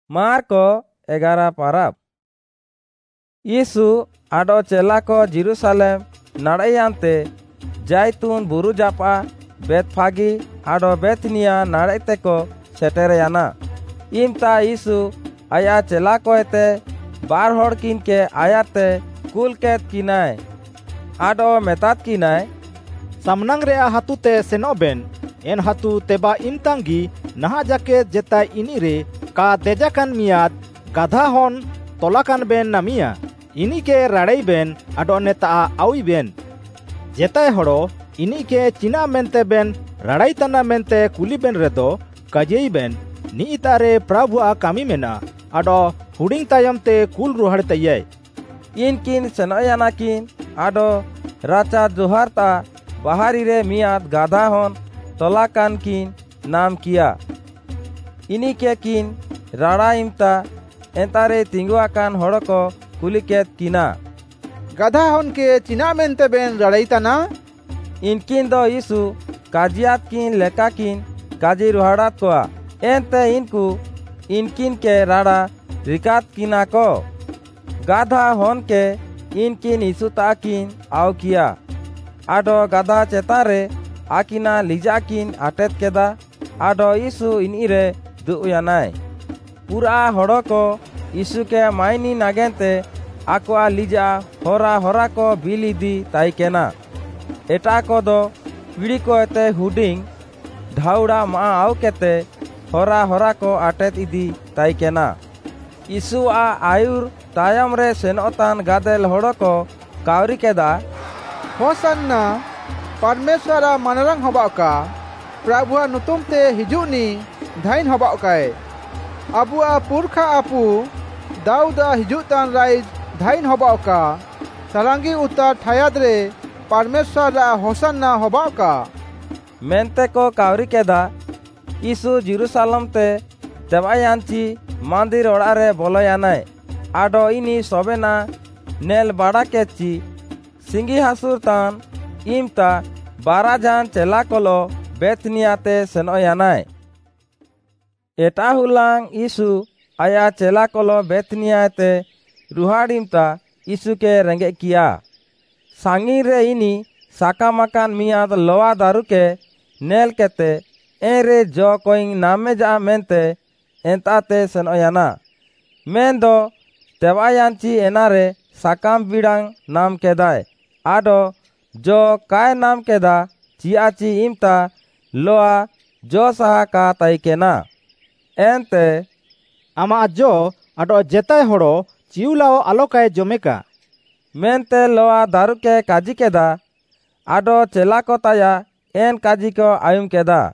Marko 11 parab. Yesu ado celako Jerusalem nadayante Jaitun buru japa Betfagi ado Betnia nadayteko setereyana. Imta Yesu aya celako ete bar horkin ke ayate kulket kinai. Ado metat kinai samnang rea hatute senoben en hatu teba imtangi naha jaket jetai ini re ka dejakan miat gadha hon tolakan ben namia ini ke radai ben ado neta awi ben jetai horo ini ke cina mente ben radai tana mente kuli ben redo kajei ben ni itare prabhu a kami mena ado huding tayam te kul ruhar tayai inkin senoyanakin ado racha joharta bahari re miat gadha hon tolakan kin nam kia ini ke kin rara imta entare tinggu akan horoko kuliket kina gadha hon ke cina mente ben radaitana inkin do Yesu kajiat kin lekakin kaji ruharat koa ente inku inkin ke rara rikat kina ko gadha hon ke inkin Yesu takin au kia ado gadha cetare akina lijakin atet keda ado Yesu inire duyanai pura horoko Yesu ke maini nagente akwa lija hora ko bilidi taikena eta ko do pidi ko ete huding dhauda ma au kete hora ko atet idi taikena Yesu a ayur tayam re senotan gadel horoko kauri keda hosanna Parmeswara manarang hobauka Prabhu nutum te hijuni dhain hobaukai Abua purkha apu Dauda hijutan rai dhain hobauka Sarangi utar thayadre Parmeswara hosanna hobauka mente ko kauri keda Yesu Jerusalem te tebayanchi mandir orare boloyanai ado ini sobena nel badakechi singi hasur tan imta barajan celakolo Betniate senoyanai eta hulang Yesu aya celakolo Betniate ruhadimta Yesu ke renge kia sangire ini sakamakan miat loa daruke nel kete ere jo koing nameja mente entate senoyana mendo tebayanchi enare sakam bidang nam kedai ado jo kai nam keda ciaci imta loa jo sahaka taikena ente ama jo ado jetai horo ciulao alokai jomeka mente loa daruke kaji keda ado celako taya en kaji ko ayum keda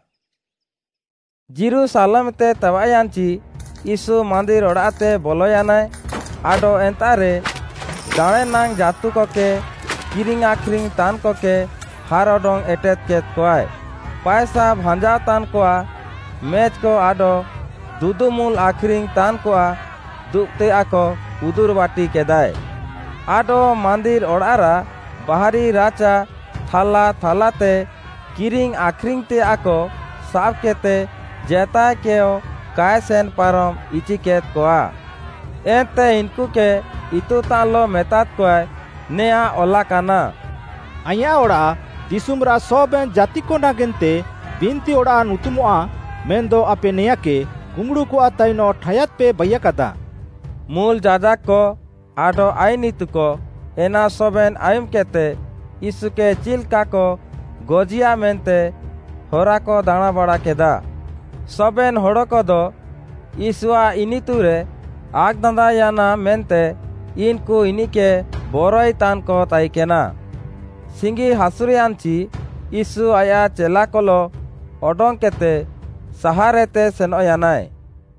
Jerusalem te tawayanchi Yesu mandir orate boloyanai ado entare dawe nang jatu koke kiring akring tan koke harodong etet ket koai paisa bhanja tan koa mech ko ado dudumul akring tan koa dukte ako udurwati kedai ado mandir orara bahari racha thalate kiring akring te ako sab kete jeta keo kaisen parom ichiket koa ente inku ke itu talo metat koai nea olakana aya ora disumra soben jati ko nagente binti ora nutumoa mendo ape neyake kumru ko ataino thayat pe bayakada mul jajak ko ado ainitu ko ena soben ayum kete isuke chilka ko gojia mente horako dana bada keda soben horoko do Isua initure agdandayana mente inku inike boroi tan ko taikena singi hasurianchi Isu aya celakolo odong kete saharete senoyanai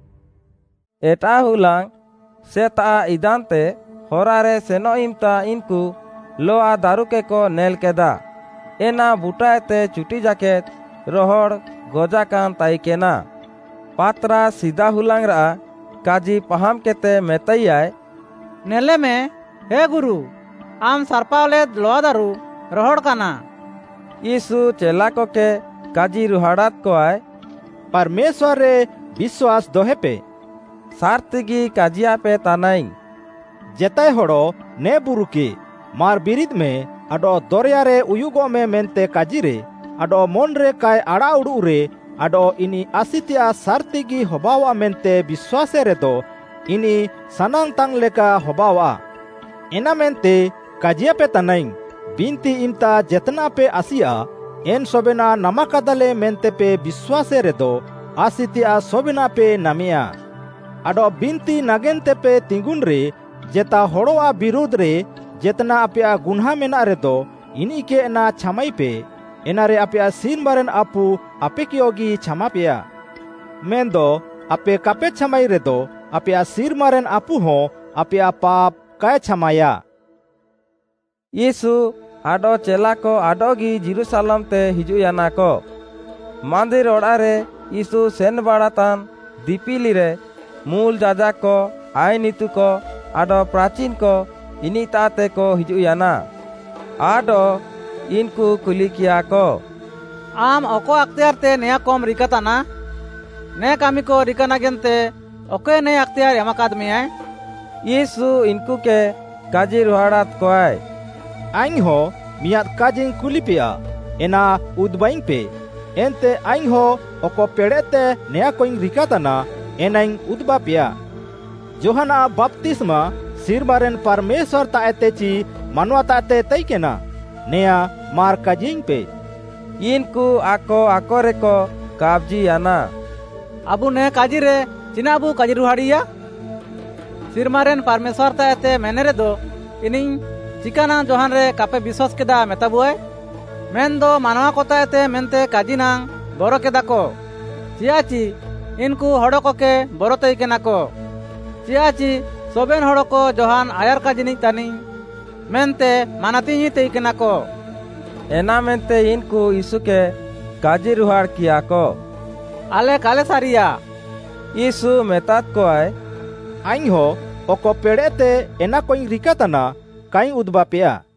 eta hulang seta idante horare senoimta inku loa daruke ko nel keda ena butaete chuti jaket rohor gojakan taikena patra sida hulang ra kaji paham kete metayai nele me he guru am sarpawle loa daru rohor kana Yesu celako ke kaji ruhadat koai परमेश्वर रे विश्वास दोहे पे सारतिगी काजिया पे तानाई जेताय हड़ो ने बुरु के मार बिरिद में अडो दरिया रे उयुगो में मेनते काजिरे अडो मन रे काय आड़ा उड़ू रे अडो इनी आसितिया सारतिगी होबावा मेनते विश्वासे रे दो इनी सनांग तांग लेका होबावा एना मेनते काजिया पे तानाई बिनती इमता जेतना पे आसिया एन सोबेना नमाकादले मेनते पे विश्वासे रे दो आसितिया सोबेना पे नामिया अडो बिनती नागेनते पे तिंगुन रे जेता होड़ोआ विरोध रे जेतना अपया गुन्हा मेना रे दो इनी के एना छमाई पे एना रे अपया सीन बारेन आपू आपे कियोगी छमा पेया मेन दो आपे कापे छमाई रे दो अपया सिर मारेन आपू हो अपया पाप काय छमाया। यीशु आडो चेला को आडोगी जेरूशलेम ते हिजुयाना को मंदिर ओड़ा रे यीशु सेन बाड़ातान दीपिली रे मूल जाजा को आय नीतु को आडो प्राचीन को इनी ताते को हिजुयाना आडो इनको कुली किया को आम ओको अख्तियार ते नया कोम रिकाताना ने कामी को रिकाना गेनते ओके ने अख्तियार यमकाद में है। यीशु इनको के काजी रुहाड़ात को आय आइन हो मियाद काजिंग कुली पिया एना उदबाइन पे एनते आइन हो ओको पेड़ेते नया कोइंग रिकाताना एनाइंग उदबा पिया जोहाना बपतिस्मा सिर बारेन परमेश्वर ताते ची मानवा ताते तई केना नया मार काजिंग पे इनको आको रे को काबजी आना अबू ने काजी रे चिना अबू काजी रुहाड़िया सिर मारेन परमेश्वर ताते मैंने रे दो इनिंग चिकाना जोहान रे कापे विश्वास केदा मेताबुए मेन दो मानवा को ताते मेनते काजी नांग बोरो केदा को चियाची इनको हड़ो को के बोरो तई केना को चियाची सोबेन हड़ो को जोहान आयर काजी नहीं तानी मेनते मानाती ही तई केना को एना मेनते इनको यीशु के काजी रुहाड़ किया को आले काले सारिया यीशु मेतात को आय आइन हो ओको पेड़ेते एना कोइंग रिकाताना काई उदबा पेया।